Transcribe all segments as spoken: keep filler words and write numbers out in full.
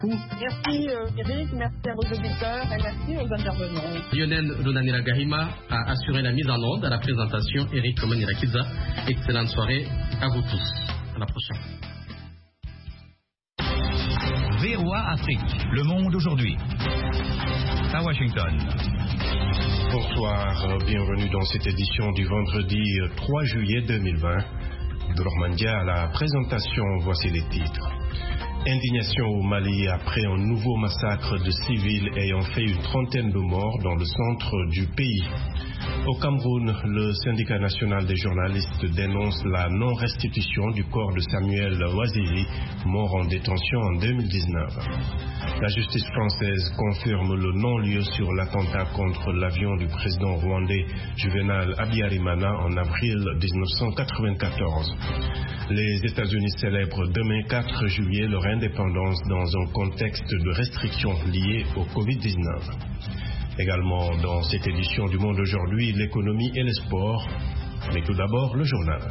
Merci euh, Eric, merci à vos auditeurs et merci aux intervenants. Lionel Lunanira Gahima a assuré la mise en onde à la présentation. Eric Manirakiza. Excellente soirée à vous tous. À la prochaine. V O A Afrique, le monde aujourd'hui. À Washington. Bonsoir, bienvenue dans cette édition du vendredi trois juillet deux mille vingt. Dormandia à la présentation, voici les titres. Indignation au Mali après un nouveau massacre de civils ayant fait une trentaine de morts dans le centre du pays. Au Cameroun, le syndicat national des journalistes dénonce la non-restitution du corps de Samuel Ouazizi, mort en détention en deux mille dix-neuf. La justice française confirme le non-lieu sur l'attentat contre l'avion du président rwandais Juvenal Habyarimana en avril mille neuf cent quatre-vingt-quatorze. Les États-Unis célèbrent demain quatre juillet leur indépendance dans un contexte de restrictions liées au covid dix-neuf. Également dans cette édition du Monde aujourd'hui, l'économie et les sports. Mais tout d'abord, le journal.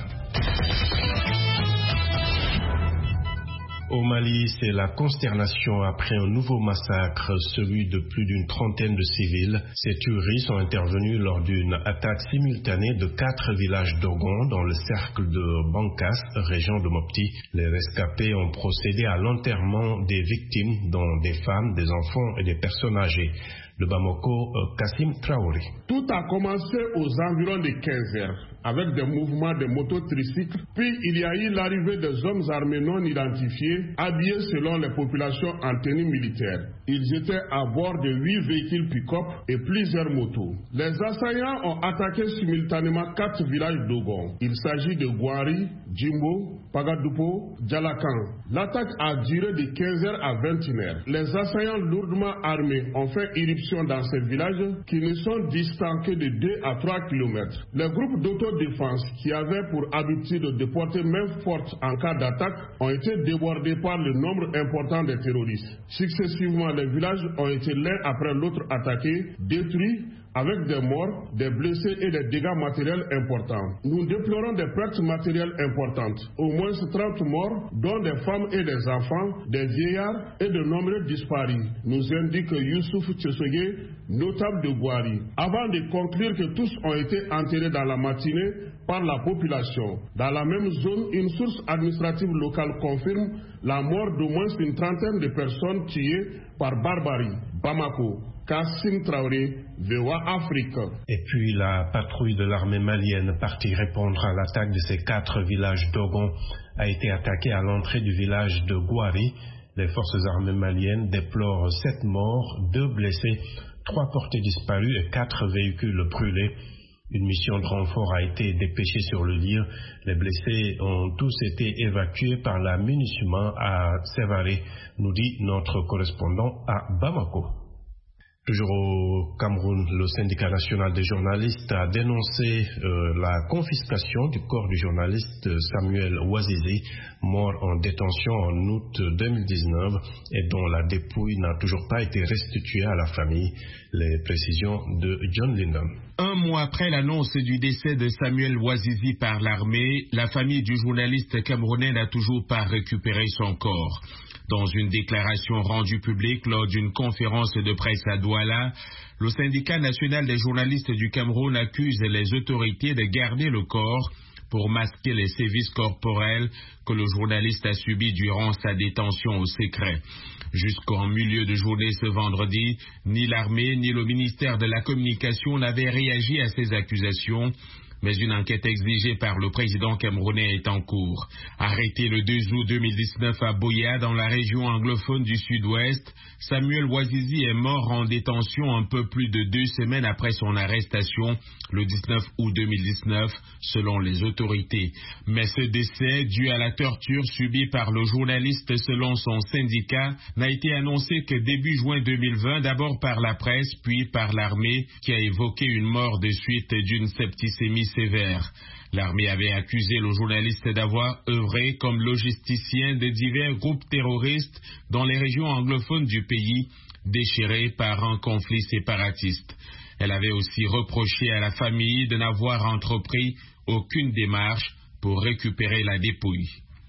Au Mali, c'est la consternation après un nouveau massacre, celui de plus d'une trentaine de civils. Ces tueries sont intervenues lors d'une attaque simultanée de quatre villages d'Ogon dans le cercle de Bankas, région de Mopti. Les rescapés ont procédé à l'enterrement des victimes, dont des femmes, des enfants et des personnes âgées. De Bamako, Kassim Traoré. Tout a commencé aux environs de quinze heures, avec des mouvements de mototricycles, puis il y a eu l'arrivée des hommes armés non identifiés, habillés selon les populations en tenue militaire. Ils étaient à bord de huit véhicules pick-up et plusieurs motos. Les assaillants ont attaqué simultanément quatre villages d'Ogon. Il s'agit de Gouari, Djimbo, Pagadupo, Djalakan. L'attaque a duré de quinze heures à vingt et une heures. Les assaillants lourdement armés ont fait irruption dans ces villages qui ne sont distants que de deux à trois kilomètres. Les groupes d'autodéfense qui avaient pour habitude de porter main forte en cas d'attaque ont été débordés par le nombre important de terroristes. Successivement, les villages ont été l'un après l'autre attaqués, détruits, avec des morts, des blessés et des dégâts matériels importants. Nous déplorons des pertes matérielles importantes. Au moins trente morts, dont des femmes et des enfants, des vieillards et de nombreux disparus, nous indique Youssouf Tchesogé, notable de Gouari. Avant de conclure que tous ont été enterrés dans la matinée par la population. Dans la même zone, une source administrative locale confirme la mort d'au moins une trentaine de personnes tuées par barbarie. Bamako, Kassim Traoré, V O A Afrique. Et puis la patrouille de l'armée malienne partie répondre à l'attaque de ces quatre villages d'Ogon a été attaquée à l'entrée du village de Gouari. Les forces armées maliennes déplorent sept morts, deux blessés, trois portés disparus et quatre véhicules brûlés. Une mission de renfort a été dépêchée sur le lieu. Les blessés ont tous été évacués par la MINUSMA à Sévaré, nous dit notre correspondant à Bamako. Toujours au Cameroun, le syndicat national des journalistes a dénoncé euh, la confiscation du corps du journaliste Samuel Ouazizi, mort en détention en août deux mille dix-neuf et dont la dépouille n'a toujours pas été restituée à la famille. Les précisions de John Lindon. Un mois après l'annonce du décès de Samuel Ouazizi par l'armée, la famille du journaliste camerounais n'a toujours pas récupéré son corps. Dans une déclaration rendue publique lors d'une conférence de presse à Douala, le syndicat national des journalistes du Cameroun accuse les autorités de garder le corps pour masquer les sévices corporels que le journaliste a subis durant sa détention au secret. Jusqu'en milieu de journée ce vendredi, ni l'armée ni le ministère de la Communication n'avaient réagi à ces accusations. Mais une enquête exigée par le président camerounais est en cours. Arrêté le deux août deux mille dix-neuf à Boya, dans la région anglophone du sud-ouest, Samuel Ouazizi est mort en détention un peu plus de deux semaines après son arrestation, le dix-neuf août deux mille dix-neuf, selon les autorités. Mais ce décès, dû à la torture subie par le journaliste selon son syndicat, n'a été annoncé que début juin deux mille vingt, d'abord par la presse, puis par l'armée, qui a évoqué une mort de suite d'une septicémie sévère. L'armée avait accusé le journaliste d'avoir œuvré comme logisticien de divers groupes terroristes dans les régions anglophones du pays, déchirées par un conflit séparatiste. Elle avait aussi reproché à la famille de n'avoir entrepris aucune démarche pour récupérer la dépouille.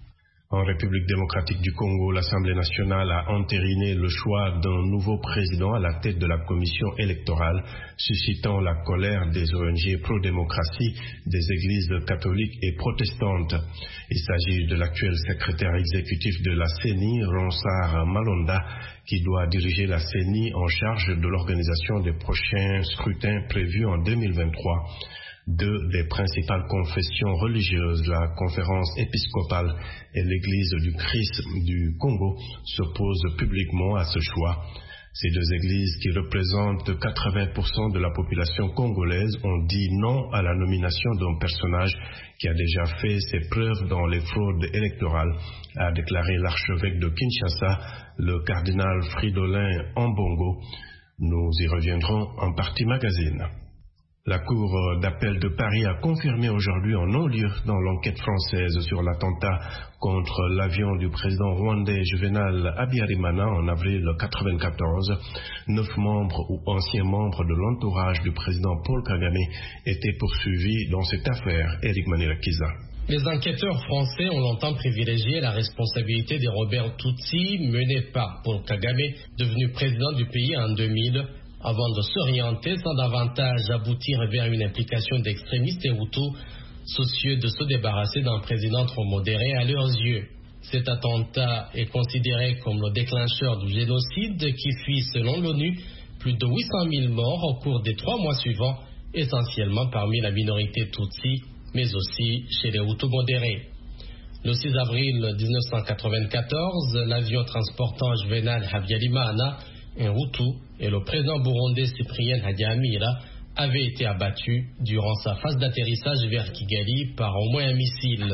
En République démocratique du Congo, l'Assemblée nationale a entériné le choix d'un nouveau président à la tête de la commission électorale, suscitant la colère des O N G pro-démocratie, des églises catholiques et protestantes. Il s'agit de l'actuel secrétaire exécutif de la C E N I, Ronsard Malonda, qui doit diriger la C E N I en charge de l'organisation des prochains scrutins prévus en deux mille vingt-trois. Deux des principales confessions religieuses, la conférence épiscopale et l'Église du Christ du Congo, s'opposent publiquement à ce choix. Ces deux églises, qui représentent quatre-vingts pour cent de la population congolaise, ont dit non à la nomination d'un personnage qui a déjà fait ses preuves dans les fraudes électorales, a déclaré l'archevêque de Kinshasa, le cardinal Fridolin Ambongo. Nous y reviendrons en partie magazine. La Cour d'appel de Paris a confirmé aujourd'hui en non-lieu dans l'enquête française sur l'attentat contre l'avion du président rwandais Juvenal Habyarimana en avril mille neuf cent quatre-vingt-quatorze. Neuf membres ou anciens membres de l'entourage du président Paul Kagame étaient poursuivis dans cette affaire. Eric Manirakiza. Les enquêteurs français ont longtemps privilégié la responsabilité des rebelles Tutsis menés par Paul Kagame, devenu président du pays en deux mille, avant de s'orienter sans davantage aboutir vers une implication d'extrémistes et Hutus, soucieux de se débarrasser d'un président trop modéré à leurs yeux. Cet attentat est considéré comme le déclencheur du génocide qui fit, selon l'ONU, plus de huit cent mille morts au cours des trois mois suivants, essentiellement parmi la minorité Tutsi, mais aussi chez les Hutus modérés. Le six avril mille neuf cent quatre-vingt-quatorze, l'avion transportant Juvenal Habyarimana, un Hutu, et le président burundais Cyprien Hadiamira avait été abattu durant sa phase d'atterrissage vers Kigali par au moins un missile.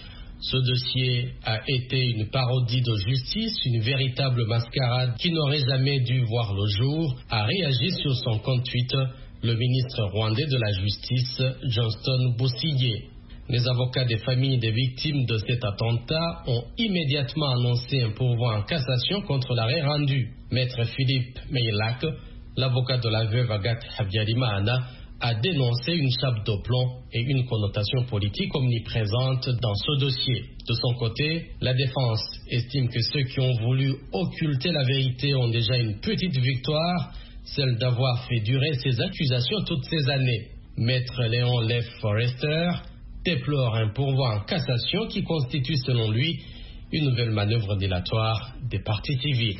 Ce dossier a été une parodie de justice, une véritable mascarade qui n'aurait jamais dû voir le jour, a réagi sur son compte Twitter le ministre rwandais de la Justice, Johnston Busingye. Les avocats des familles des victimes de cet attentat ont immédiatement annoncé un pourvoi en cassation contre l'arrêt rendu. Maître Philippe Meilak, l'avocat de la veuve Agathe Habyarimana, a dénoncé une chape de plomb et une connotation politique omniprésente dans ce dossier. De son côté, la défense estime que ceux qui ont voulu occulter la vérité ont déjà une petite victoire, celle d'avoir fait durer ces accusations toutes ces années. Maître Léon Lev Forrester déplore un pourvoi en cassation qui constitue selon lui une nouvelle manœuvre dilatoire des partis civils.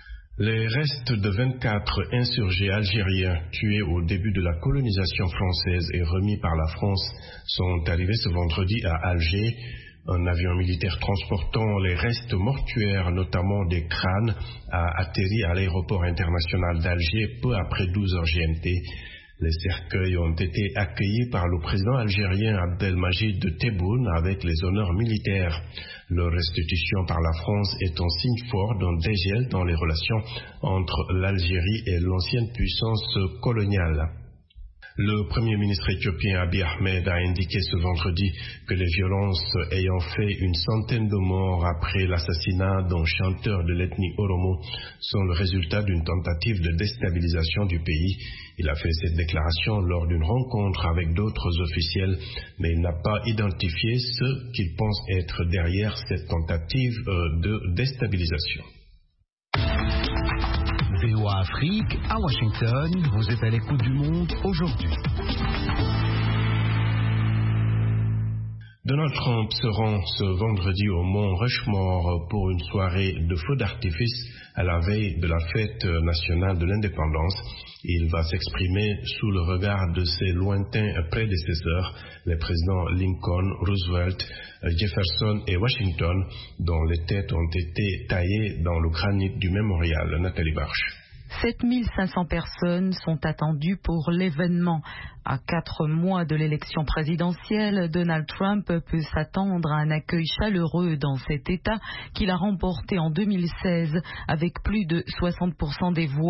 Les restes de vingt-quatre insurgés algériens tués au début de la colonisation française et remis par la France sont arrivés ce vendredi à Alger. Un avion militaire transportant les restes mortuaires, notamment des crânes, a atterri à l'aéroport international d'Alger peu après douze heures G M T. Les cercueils ont été accueillis par le président algérien Abdelmajid Tebboune avec les honneurs militaires. Leur restitution par la France est un signe fort d'un dégel dans les relations entre l'Algérie et l'ancienne puissance coloniale. Le Premier ministre éthiopien Abiy Ahmed a indiqué ce vendredi que les violences ayant fait une centaine de morts après l'assassinat d'un chanteur de l'ethnie Oromo sont le résultat d'une tentative de déstabilisation du pays. Il a fait cette déclaration lors d'une rencontre avec d'autres officiels, mais il n'a pas identifié ceux qu'il pense être derrière cette tentative de déstabilisation. V O A Afrique, à Washington, vous êtes à l'écoute du monde aujourd'hui. Donald Trump se rend ce vendredi au Mont Rushmore pour une soirée de feux d'artifice à la veille de la fête nationale de l'indépendance. Il va s'exprimer sous le regard de ses lointains prédécesseurs, les présidents Lincoln, Roosevelt, Jefferson et Washington, dont les têtes ont été taillées dans le granit du mémorial. Nathalie Barche. sept mille cinq cents personnes sont attendues pour l'événement. À quatre mois de l'élection présidentielle, Donald Trump peut s'attendre à un accueil chaleureux dans cet État qu'il a remporté en deux mille seize avec plus de soixante pour cent des voix.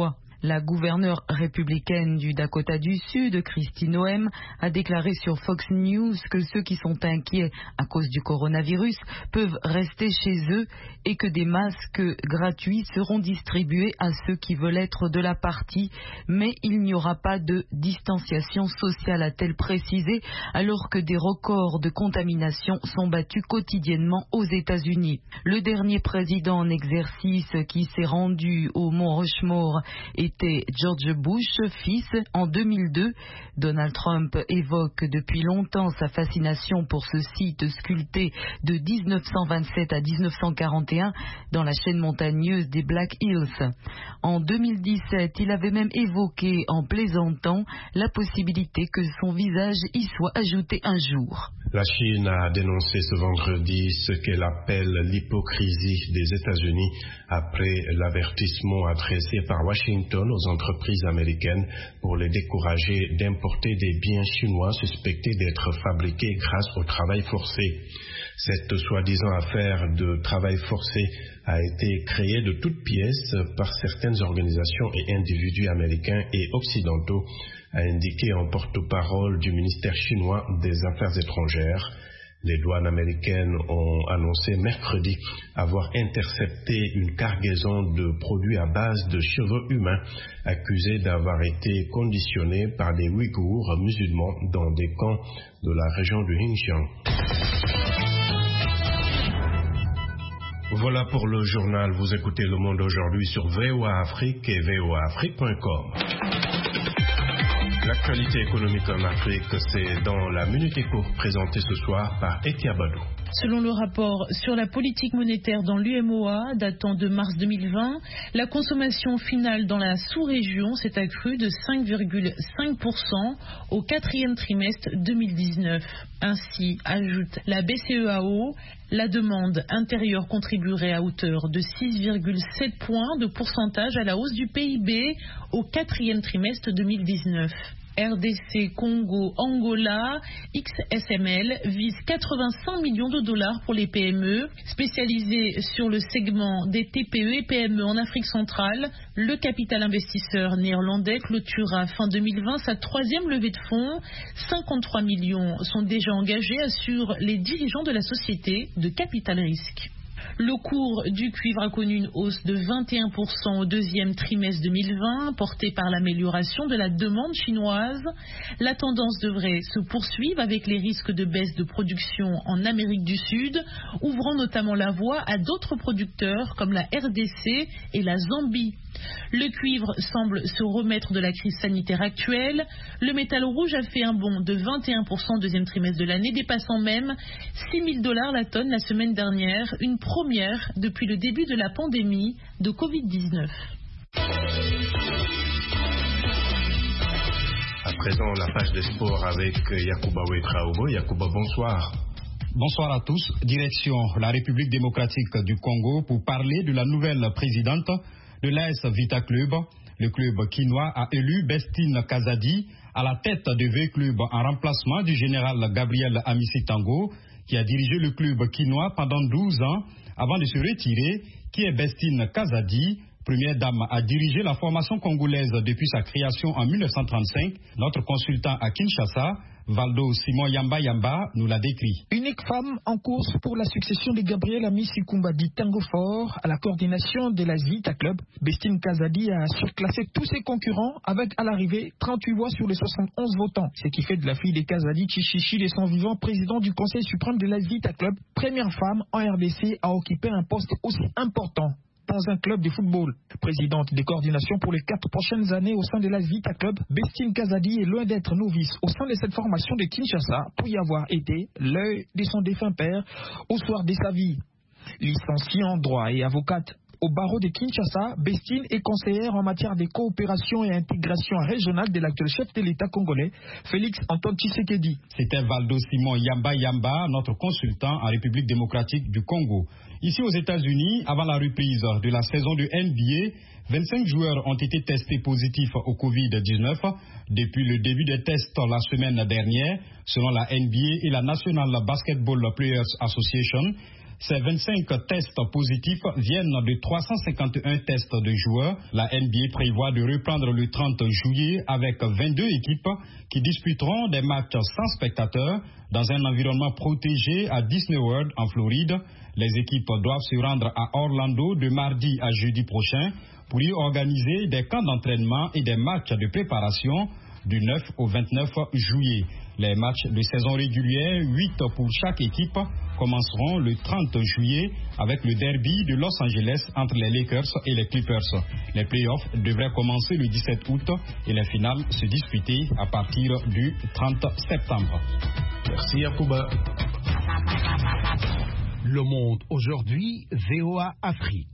La gouverneure républicaine du Dakota du Sud, Kristi Noem, a déclaré sur Fox News que ceux qui sont inquiets à cause du coronavirus peuvent rester chez eux et que des masques gratuits seront distribués à ceux qui veulent être de la partie, mais il n'y aura pas de distanciation sociale, a-t-elle précisé, alors que des records de contamination sont battus quotidiennement aux États-Unis. Le dernier président en exercice qui s'est rendu au Mont Rushmore était George Bush, fils, en deux mille deux. Donald Trump évoque depuis longtemps sa fascination pour ce site sculpté de dix-neuf cent vingt-sept à dix-neuf cent quarante et un dans la chaîne montagneuse des Black Hills. En deux mille dix-sept, il avait même évoqué en plaisantant la possibilité que son visage y soit ajouté un jour. La Chine a dénoncé ce vendredi ce qu'elle appelle l'hypocrisie des États-Unis après l'avertissement adressé par Washington aux entreprises américaines pour les décourager d'importer des biens chinois suspectés d'être fabriqués grâce au travail forcé. Cette soi-disant affaire de travail forcé a été créée de toutes pièces par certaines organisations et individus américains et occidentaux, a indiqué en porte-parole du ministère chinois des Affaires étrangères. Les douanes américaines ont annoncé mercredi avoir intercepté une cargaison de produits à base de cheveux humains accusés d'avoir été conditionnés par des Ouïghours musulmans dans des camps de la région du Xinjiang. Voilà pour le journal. Vous écoutez Le Monde aujourd'hui sur V O A Afrique et V O A Afrique point com. L'actualité économique en Afrique, c'est dans la Minute Éco, présentée ce soir par Etia Badou. Selon le rapport sur la politique monétaire dans l'U M O A datant de mars deux mille vingt, la consommation finale dans la sous-région s'est accrue de cinq virgule cinq pour cent au quatrième trimestre deux mille dix-neuf. Ainsi, ajoute la B C E A O, la demande intérieure contribuerait à hauteur de six virgule sept points de pourcentage à la hausse du P I B au quatrième trimestre deux mille dix-neuf. R D C, Congo, Angola, X S M L vise quatre-vingt-cinq millions de dollars pour les P M E. Spécialisé sur le segment des T P E et P M E en Afrique centrale, le capital investisseur néerlandais clôturera fin deux mille vingt sa troisième levée de fonds. cinquante-trois millions sont déjà engagés, assurent les dirigeants de la société de capital risque. Le cours du cuivre a connu une hausse de vingt et un pour cent au deuxième trimestre deux mille vingt, portée par l'amélioration de la demande chinoise. La tendance devrait se poursuivre avec les risques de baisse de production en Amérique du Sud, ouvrant notamment la voie à d'autres producteurs comme la R D C et la Zambie. Le cuivre semble se remettre de la crise sanitaire actuelle. Le métal rouge a fait un bond de vingt et un pour cent au deuxième trimestre de l'année, dépassant même six mille dollars la tonne la semaine dernière, une première depuis le début de la pandémie de covid dix-neuf. À présent, la page des sports avec Yacouba Ouetraogo. Yacouba, bonsoir. Bonsoir à tous. Direction la République démocratique du Congo pour parler de la nouvelle présidente de l'A S Vita Club. Le club quinois a élu Bestine Kazadi à la tête de V Club en remplacement du général Gabriel Amissi Tango, qui a dirigé le club quinois pendant douze ans avant de se retirer, qui est Bestine Kazadi, première dame à diriger la formation congolaise depuis sa création en mille neuf cent trente-cinq. Notre consultant à Kinshasa, Valdo Simon Yamba Yamba, nous l'a décrit. Unique femme en course pour la succession de Gabriel Amissi Kumbadi Tango Fort à la coordination de la Vita Club, Bestine Kazadi a surclassé tous ses concurrents avec à l'arrivée trente-huit voix sur les soixante-onze votants, ce qui fait de la fille de Kazadi Chichichi de son vivant président du Conseil suprême de la Vita Club, première femme en R D C à occuper un poste aussi important dans un club de football. Présidente de coordination pour les quatre prochaines années au sein de la Vita Club, Bestine Kazadi est loin d'être novice au sein de cette formation de Kinshasa pour y avoir été l'œil de son défunt père au soir de sa vie. Licenciée en droit et avocate au barreau de Kinshasa, Bestine est conseillère en matière de coopération et intégration régionale de l'actuel chef de l'État congolais, Félix Antoine Tshisekedi. C'était Valdo Simon Yamba Yamba, notre consultant en République démocratique du Congo. Ici aux États-Unis, avant la reprise de la saison de N B A, vingt-cinq joueurs ont été testés positifs au covid dix-neuf depuis le début des tests la semaine dernière, selon la N B A et la National Basketball Players Association. Ces vingt-cinq tests positifs viennent de trois cent cinquante et un tests de joueurs. La N B A prévoit de reprendre le trente juillet avec vingt-deux équipes qui disputeront des matchs sans spectateurs dans un environnement protégé à Disney World en Floride. Les équipes doivent se rendre à Orlando de mardi à jeudi prochain pour y organiser des camps d'entraînement et des matchs de préparation du neuf au vingt-neuf juillet. Les matchs de saison régulière, huit pour chaque équipe, commenceront le trente juillet avec le derby de Los Angeles entre les Lakers et les Clippers. Les playoffs devraient commencer le dix-sept août et les finales se disputer à partir du trente septembre. Merci Yacouba. Le Monde aujourd'hui, V O A Afrique.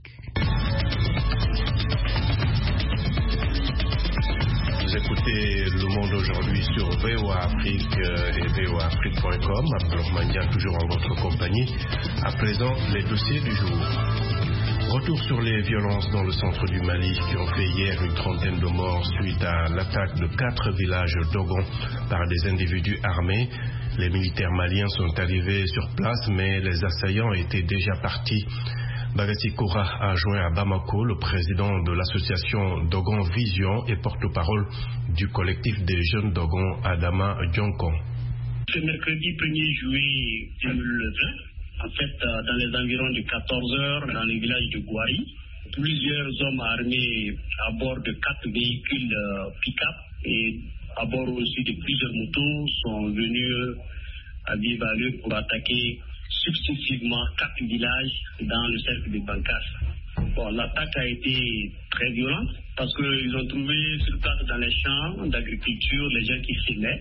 Vous écoutez Le Monde aujourd'hui sur V O A Afrique et V O A Afrique point com. Abdelrahmania toujours en votre compagnie. À présent, les dossiers du jour. Retour sur les violences dans le centre du Mali qui ont fait hier une trentaine de morts suite à l'attaque de quatre villages Dogon par des individus armés. Les militaires maliens sont arrivés sur place, mais les assaillants étaient déjà partis. Bagati Koura a joint à Bamako le président de l'association Dogon Vision et porte-parole du collectif des jeunes Dogon, Adama Djonkon. Ce mercredi premier juillet deux mille vingt, en fait dans les environs de quatorze heures dans le village de Gouari, plusieurs hommes armés à bord de quatre véhicules pick-up et à bord aussi de plusieurs motos sont venus à vive allure pour attaquer successivement quatre villages dans le cercle de Bankas. Bon, l'attaque a été très violente parce qu'ils ont trouvé sur place dans les champs d'agriculture les gens qui s'aimaient.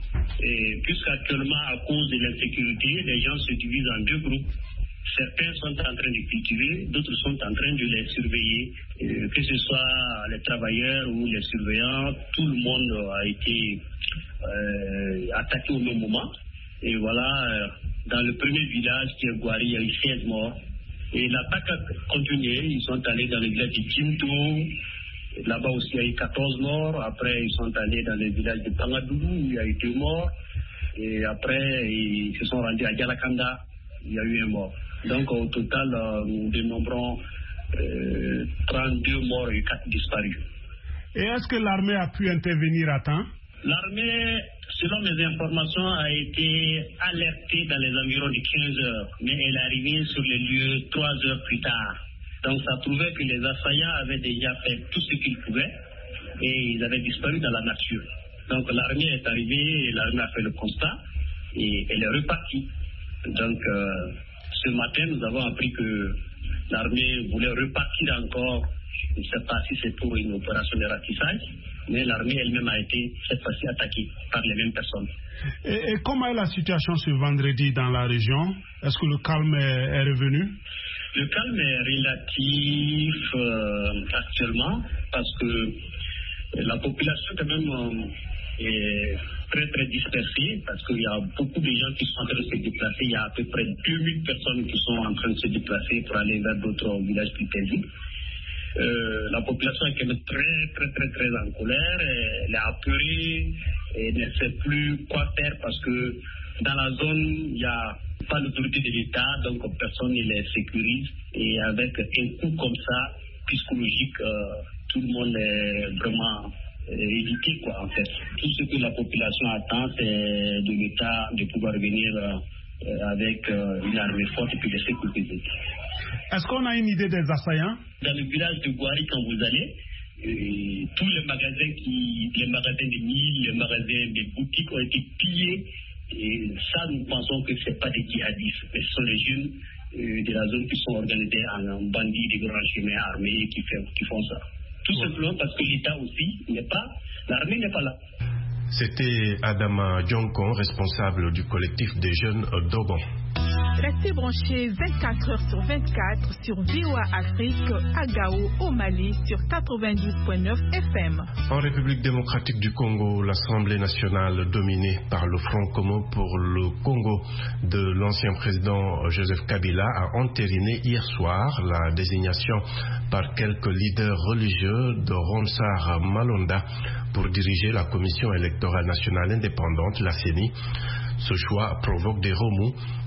Et puisqu'actuellement, à cause de l'insécurité, les gens se divisent en deux groupes. Certains sont en train de cultiver, d'autres sont en train de les surveiller. Euh, que ce soit les travailleurs ou les surveillants, tout le monde a été euh, attaqué au même moment. Et voilà, euh, dans le premier village qui est Gouari, il y a eu seize morts. Et l'attaque a continué, ils sont allés dans le village de Kimto. Là-bas aussi, il y a eu quatorze morts. Après, ils sont allés dans le village de Pangadou, où il y a eu deux morts. Et après, ils se sont rendus à Dialakanda, il y a eu un mort. Donc, au total, euh, nous dénombrons euh, trente-deux morts et quatre disparus. Et est-ce que l'armée a pu intervenir à temps? L'armée, selon mes informations, a été alertée dans les environs de quinze heures, mais elle est arrivée sur les lieux trois heures plus tard. Donc, ça prouvait que les assaillants avaient déjà fait tout ce qu'ils pouvaient et ils avaient disparu dans la nature. Donc, l'armée est arrivée, et l'armée a fait le constat et elle est repartie. Donc, euh, ce matin, nous avons appris que l'armée voulait repartir encore. Je ne sais pas si c'est pour une opération de ratissage, mais l'armée elle-même a été cette fois-ci attaquée par les mêmes personnes. Et, et comment est la situation ce vendredi dans la région? Est-ce que le calme est, est revenu? Le calme est relatif euh, actuellement parce que la population quand même euh, est très très dispersée parce qu'il y a beaucoup de gens qui sont en train de se déplacer. Il y a à peu près deux mille personnes qui sont en train de se déplacer pour aller vers d'autres villages plus paisibles. Euh, la population est quand même très très très très en colère, elle est apeurée et ne sait plus quoi faire parce que dans la zone il n'y a pas d'autorité de l'État, donc personne ne les sécurise et avec un coup comme ça psychologique, euh, tout le monde est vraiment euh, éduqué quoi en fait. Tout ce que la population attend c'est de l'État de pouvoir venir euh, avec euh, une armée forte et puis de sécuriser. Est-ce qu'on a une idée des assaillants? Dans le village de Gouari, quand vous allez, euh, tous les magasins, qui, les magasins de mille, les magasins des boutiques ont été pillés. Et ça, nous pensons que ce n'est pas des djihadistes, mais ce sont les jeunes euh, de la zone qui sont organisés en bandits de grands chemins armés qui, fait, qui font ça. Tout ouais. simplement parce que l'État aussi n'est pas, l'armée n'est pas là. C'était Adama Djonkon, responsable du collectif des jeunes Dogon. Restez branchés vingt-quatre heures sur vingt-quatre sur V O A Afrique à Gao, au Mali, sur quatre-vingt-douze virgule neuf F M. En République démocratique du Congo, l'Assemblée nationale dominée par le Front commun pour le Congo de l'ancien président Joseph Kabila a entériné hier soir la désignation par quelques leaders religieux de Ronsard Malonda pour diriger la Commission électorale nationale indépendante, la C E N I. Ce choix provoque des remous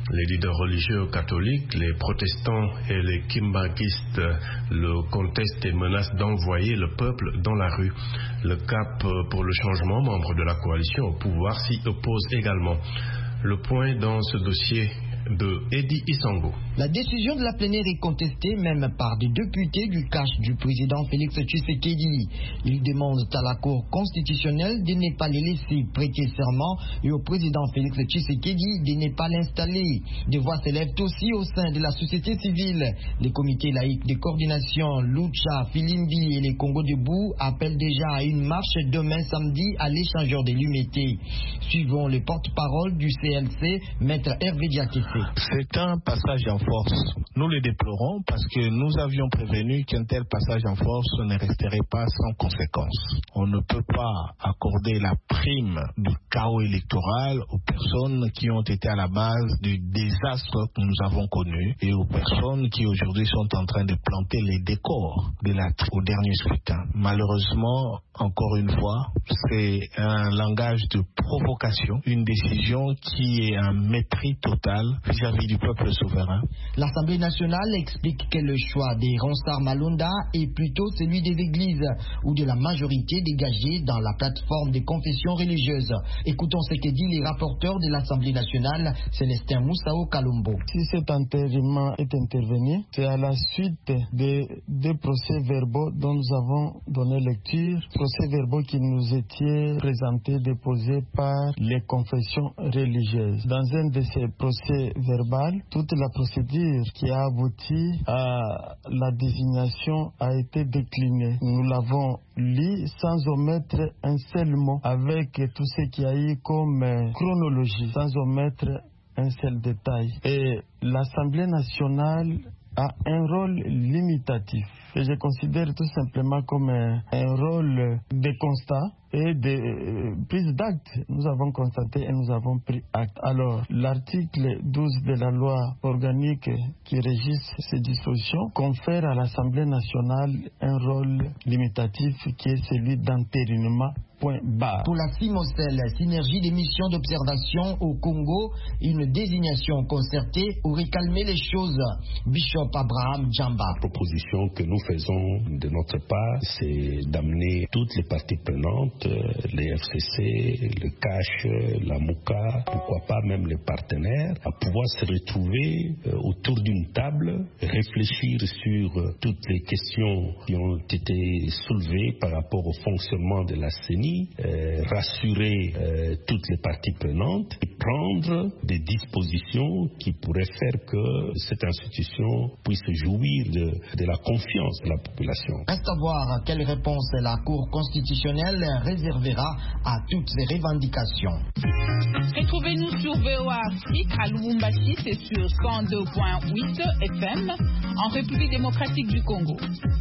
Les leaders religieux catholiques, les protestants et les kimbanguistes le contestent et menacent d'envoyer le peuple dans la rue. Le Cap pour le changement, membre de la coalition au pouvoir, s'y oppose également. Le point dans ce dossier de Eddie Isango. La décision de la plénière est contestée même par des députés du cache du président Félix Tshisekedi. Ils demandent à la Cour constitutionnelle de ne pas les laisser prêter serment et au président Félix Tshisekedi de ne pas l'installer. Des voix s'élèvent aussi au sein de la société civile. Les comités laïcs de coordination Lucha, Filimbi et les Congo Debout appellent déjà à une marche demain samedi à l'échangeur de l'U M T. Suivons le porte-parole du C L C, Maître Hervé Diakité. C'est un passage en force. Nous le déplorons parce que nous avions prévenu qu'un tel passage en force ne resterait pas sans conséquences. On ne peut pas accorder la prime du chaos électoral aux personnes qui ont été à la base du désastre que nous avons connu et aux personnes qui aujourd'hui sont en train de planter les décors de la, au dernier scrutin. Malheureusement, encore une fois, c'est un langage de provocation, une décision qui est un mépris total vis-à-vis du peuple souverain. L'Assemblée nationale explique que le choix des Ronsard Malonda est plutôt celui des églises ou de la majorité dégagée dans la plateforme des confessions religieuses. Écoutons ce que dit les rapporteurs de l'Assemblée nationale, Célestin Moussao Kalombo. Si cet enterrement est intervenu, c'est à la suite des deux procès-verbaux dont nous avons donné lecture, procès-verbaux qui nous étaient présentés, déposés par les confessions religieuses. Dans un de ces procès verbal, toute la procédure qui a abouti à la désignation a été déclinée. Nous l'avons lu sans omettre un seul mot, avec tout ce qu'il y a eu comme chronologie, sans omettre un seul détail. Et l'Assemblée nationale a un rôle limitatif, que je considère tout simplement comme un, un rôle de constat et de euh, prise d'acte. Nous avons constaté et nous avons pris acte. Alors, l'article douze de la loi organique qui régisse ces dispositions confère à l'Assemblée nationale un rôle limitatif qui est celui d'entérinement. Point barre. Pour la CIMOCEL, synergie des missions d'observation au Congo, une désignation concertée aurait calmé les choses. Bishop Abraham Djamba. La proposition que nous faisons de notre part, c'est d'amener toutes les parties prenantes, les F C C, le cache, la MOUCA, pourquoi pas même les partenaires, à pouvoir se retrouver autour d'une table, réfléchir sur toutes les questions qui ont été soulevées par rapport au fonctionnement de la C E N I, Euh, rassurer euh, toutes les parties prenantes et prendre des dispositions qui pourraient faire que cette institution puisse jouir de, de la confiance de la population. Reste à voir quelle réponse la Cour constitutionnelle réservera à toutes ces revendications. Retrouvez-nous sur V O A Afrique à Lubumbashi, c'est sur cent deux virgule huit F M en République démocratique du Congo.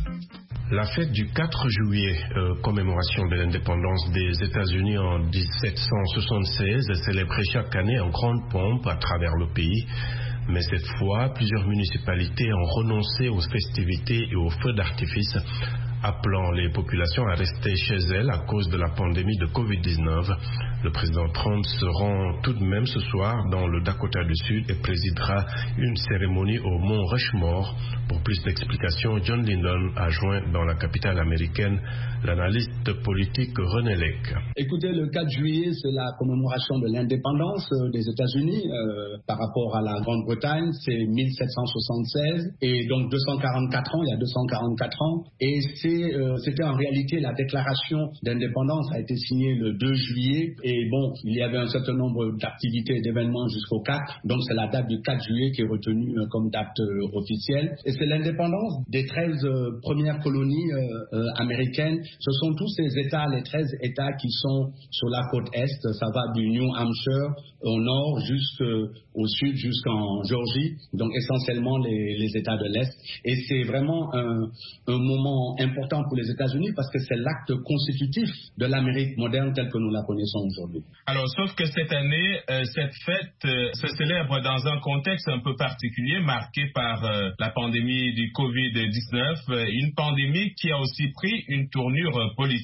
La fête du quatre juillet, euh, commémoration de l'indépendance des États-Unis en dix-sept cent soixante-seize, est célébrée chaque année en grande pompe à travers le pays. Mais cette fois, plusieurs municipalités ont renoncé aux festivités et aux feux d'artifice, appelant les populations à rester chez elles à cause de la pandémie de covid dix-neuf. Le président Trump se rend tout de même ce soir dans le Dakota du Sud et présidera une cérémonie au mont Rushmore. Pour plus d'explications, John Lindon a joint dans la capitale américaine l'analyste politique René Lec. Écoutez, le quatre juillet, c'est la commémoration de l'indépendance des États-Unis euh, par rapport à la Grande-Bretagne, c'est mille sept cent soixante-seize et donc deux cent quarante-quatre ans, il y a deux cent quarante-quatre ans, et c'est, euh, c'était en réalité la déclaration d'indépendance a été signée le deux juillet et bon, il y avait un certain nombre d'activités et d'événements jusqu'au quatre, donc c'est la date du quatre juillet qui est retenue euh, comme date euh, officielle, et c'est l'indépendance des treize euh, premières colonies euh, euh, américaines. Ce sont tous ces États, les treize États qui sont sur la côte Est, ça va du New Hampshire au nord jusqu'au sud, jusqu'en Géorgie, donc essentiellement les, les États de l'Est. Et c'est vraiment un, un moment important pour les États-Unis parce que c'est l'acte constitutif de l'Amérique moderne telle que nous la connaissons aujourd'hui. Alors, sauf que cette année, euh, cette fête euh, se célèbre dans un contexte un peu particulier, marqué par euh, la pandémie du covid dix-neuf, euh, une pandémie qui a aussi pris une tournure euh, politique.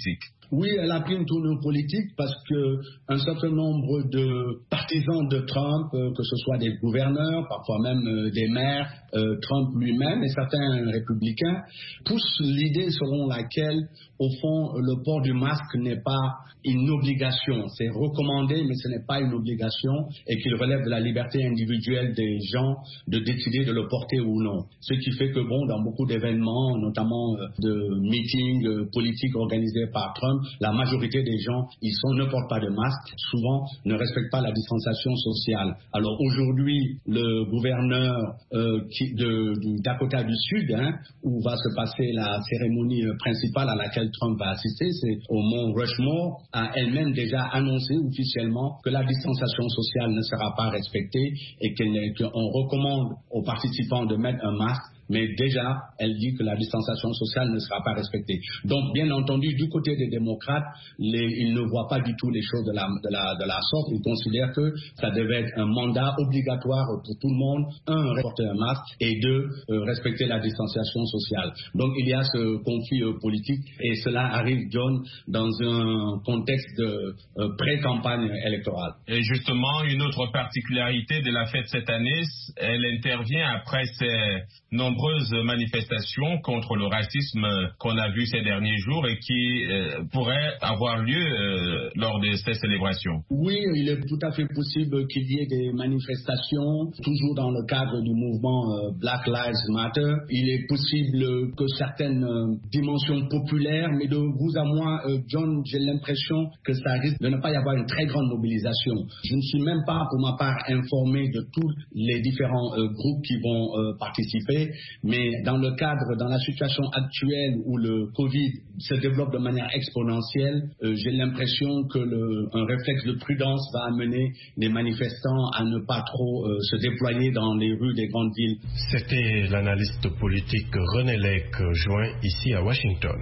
Oui, elle a pris une tournure politique parce que un certain nombre de partisans de Trump, euh, que ce soit des gouverneurs, parfois même euh, des maires, euh, Trump lui-même et certains républicains, poussent l'idée selon laquelle, au fond, le port du masque n'est pas une obligation. C'est recommandé, mais ce n'est pas une obligation et qu'il relève de la liberté individuelle des gens de décider de le porter ou non. Ce qui fait que, bon, dans beaucoup d'événements, notamment euh, de meetings euh, politiques organisés par Trump, la majorité des gens, ils sont, ne portent pas de masque, souvent ne respectent pas la distanciation sociale. Alors aujourd'hui, le gouverneur euh, qui, de, du Dakota du Sud, hein, où va se passer la cérémonie euh, principale à laquelle Trump va assister, c'est au mont Rushmore, a elle-même déjà annoncé officiellement que la distanciation sociale ne sera pas respectée et qu'on recommande aux participants de mettre un masque. Mais déjà, elle dit que la distanciation sociale ne sera pas respectée. Donc, bien entendu, du côté des démocrates, les, ils ne voient pas du tout les choses de la, de, la, de la sorte. Ils considèrent que ça devait être un mandat obligatoire pour tout le monde. Un, porter un masque et deux, euh, respecter la distanciation sociale. Donc, il y a ce conflit euh, politique et cela arrive, John, dans un contexte de euh, pré-campagne électorale. Et justement, une autre particularité de la fête cette année, elle intervient après ces nombreuses manifestations contre le racisme qu'on a vu ces derniers jours et qui euh, pourraient avoir lieu euh, lors de ces célébrations. Oui, il est tout à fait possible qu'il y ait des manifestations, toujours dans le cadre du mouvement euh, Black Lives Matter. Il est possible que certaines euh, dimensions populaires, mais de vous à moi, euh, John, j'ai l'impression que ça risque de ne pas y avoir une très grande mobilisation. Je ne suis même pas, pour ma part, informé de tous les différents euh, groupes qui vont euh, participer. Mais dans le cadre, dans la situation actuelle où le Covid se développe de manière exponentielle, euh, j'ai l'impression que le, un réflexe de prudence va amener les manifestants à ne pas trop euh, se déployer dans les rues des grandes villes. C'était l'analyste politique René Lec, joint ici à Washington.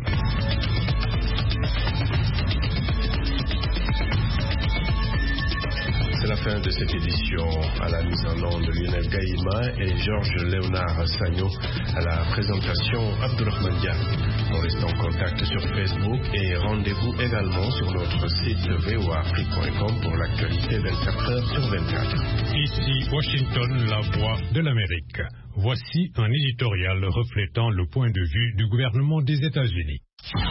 C'est la fin de cette édition. À la mise en onde, Lionel Gaïma et Georges Léonard Sagno. À la présentation, Abdourahmane Dia. On reste en contact sur Facebook et rendez-vous également sur notre site v o a afrique point com pour l'actualité vingt-quatre heures sur vingt-quatre. Ici Washington, la voix de l'Amérique. Voici un éditorial reflétant le point de vue du gouvernement des États-Unis.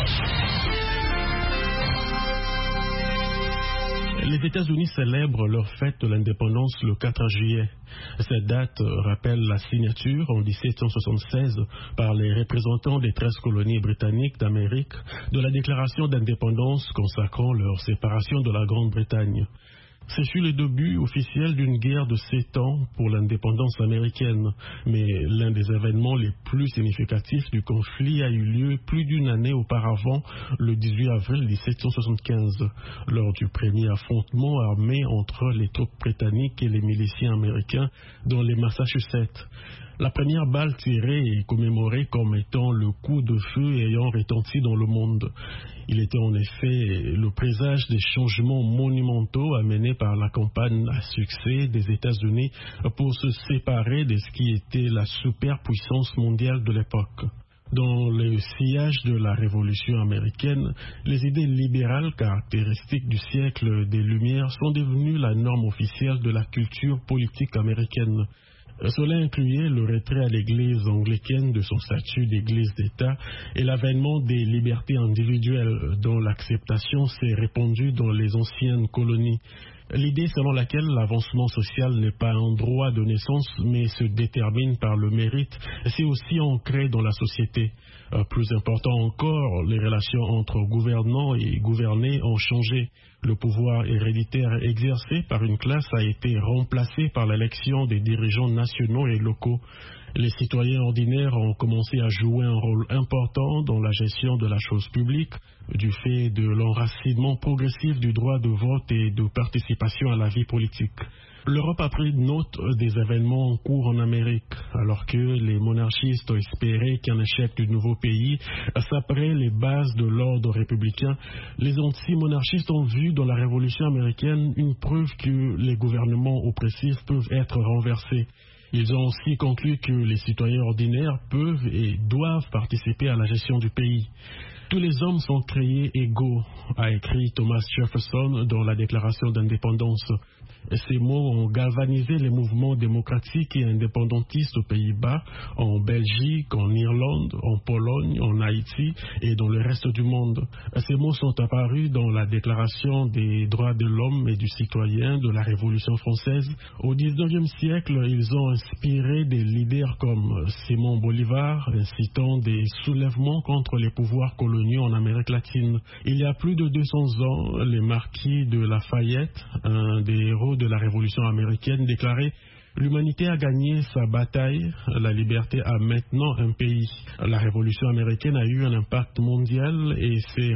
Les États-Unis célèbrent leur fête de l'indépendance le quatre juillet. Cette date rappelle la signature en dix-sept cent soixante-seize par les représentants des treize colonies britanniques d'Amérique de la déclaration d'indépendance consacrant leur séparation de la Grande-Bretagne. Ce fut le début officiel d'une guerre de sept ans pour l'indépendance américaine, mais l'un des événements les plus significatifs du conflit a eu lieu plus d'une année auparavant, le dix-huit avril dix-sept cent soixante-quinze, lors du premier affrontement armé entre les troupes britanniques et les miliciens américains dans les Massachusetts. La première balle tirée est commémorée comme étant le coup de feu ayant retenti dans le monde. Il était en effet le présage des changements monumentaux amenés par la campagne à succès des États-Unis pour se séparer de ce qui était la superpuissance mondiale de l'époque. Dans le sillage de la Révolution américaine, les idées libérales caractéristiques du siècle des Lumières sont devenues la norme officielle de la culture politique américaine. Cela incluait le retrait à l'Église anglicaine de son statut d'Église d'État et l'avènement des libertés individuelles dont l'acceptation s'est répandue dans les anciennes colonies. L'idée selon laquelle l'avancement social n'est pas un droit de naissance mais se détermine par le mérite, c'est aussi ancré dans la société. Euh, plus important encore, les relations entre gouvernants et gouvernés ont changé. Le pouvoir héréditaire exercé par une classe a été remplacé par l'élection des dirigeants nationaux et locaux. Les citoyens ordinaires ont commencé à jouer un rôle important dans la gestion de la chose publique, du fait de l'enracinement progressif du droit de vote et de participation à la vie politique. L'Europe a pris note des événements en cours en Amérique, alors que les monarchistes espéraient qu'un échec du nouveau pays saperait les bases de l'ordre républicain. Les anti-monarchistes ont vu dans la Révolution américaine une preuve que les gouvernements oppressifs peuvent être renversés. Ils ont aussi conclu que les citoyens ordinaires peuvent et doivent participer à la gestion du pays. Tous les hommes sont créés égaux, a écrit Thomas Jefferson dans la Déclaration d'indépendance. Ces mots ont galvanisé les mouvements démocratiques et indépendantistes aux Pays-Bas, en Belgique, en Irlande, en Pologne, en Haïti et dans le reste du monde. Ces mots sont apparus dans la Déclaration des droits de l'homme et du citoyen de la Révolution française. Au dix-neuvième siècle, ils ont inspiré des leaders comme Simon Bolivar, incitant des soulèvements contre les pouvoirs coloniaux en Amérique latine. Il y a plus de deux cents ans, les marquis de Lafayette, un des héros de la Révolution américaine, déclarait « L'humanité a gagné sa bataille, la liberté a maintenant un pays ». La Révolution américaine a eu un impact mondial et s'est